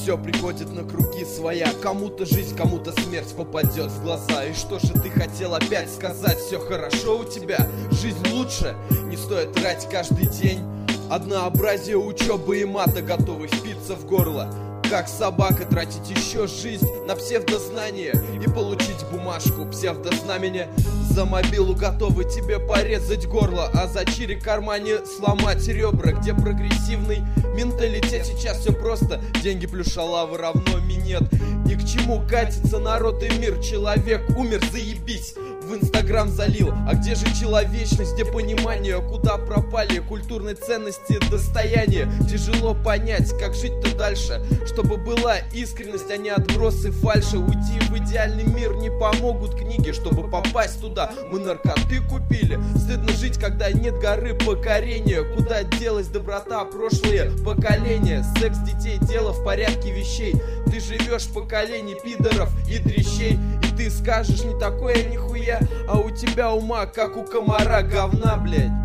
все приходит на круги своя. Кому-то жизнь, кому-то смерть попадет в глаза. И что же ты хотел опять сказать? Все хорошо у тебя, жизнь лучше, не стоит тратить каждый день. Однообразие учебы и мата готовы впиться в горло. Как собака тратить еще жизнь на псевдознание и получить бумажку псевдознамения. За мобилу готовы тебе порезать горло, а за чири в кармане сломать ребра. Где прогрессивный менталитет? Сейчас все просто, деньги плюс шалавы равно минет. Ни к чему катится народ и мир. Человек умер, заебись, в Инстаграм залил. А где же человечность, где понимание? Куда пропали культурные ценности, достояние? Тяжело понять, как жить-то дальше, чтобы была искренность, а не отбросы фальши. Уйти в идеальный мир не помогут книги, чтобы попасть туда мы наркоты купили. Стыдно жить, когда нет горы покорения. Куда делась доброта, прошлые поколения? Секс детей, дело в порядке вещей. Ты живешь в поколении пидоров и дрищей. И ты скажешь, не такое нихуя, а у тебя ума, как у комара говна, блядь.